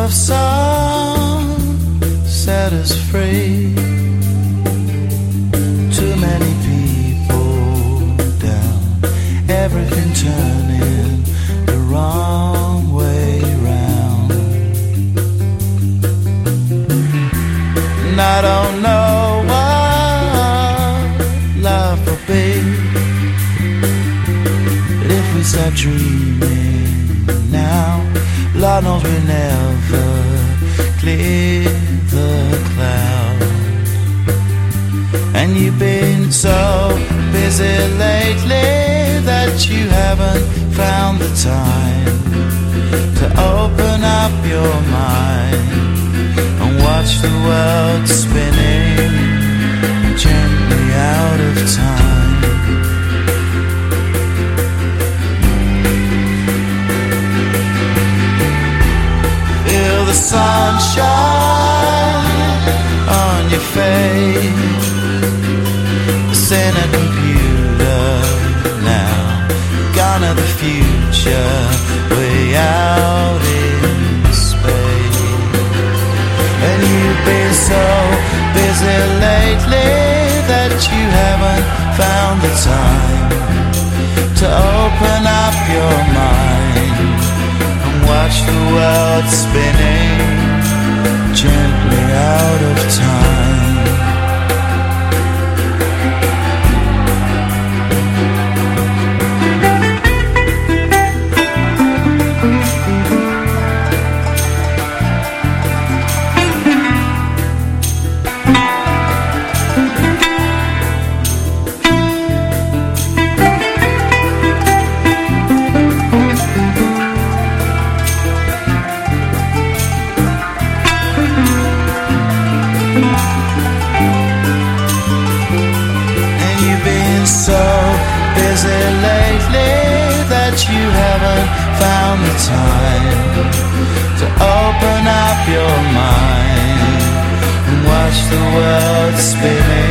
of song set us free. Too many people down, everything turning the wrong way round. And I don't know what life will be, but if we start dreaming now, Lord knows we never clear the clouds. And you've been so busy lately that you haven't found the time to open up your mind and watch the world spinning gently out of time. Feel the sunshine on your face. This ain't a computer now, gone to the future, way out in space. And you've been so busy lately that you haven't found the time to open up your mind and watch the world spinning gently out of time. So busy lately that you haven't found the time to open up your mind and watch the world spinning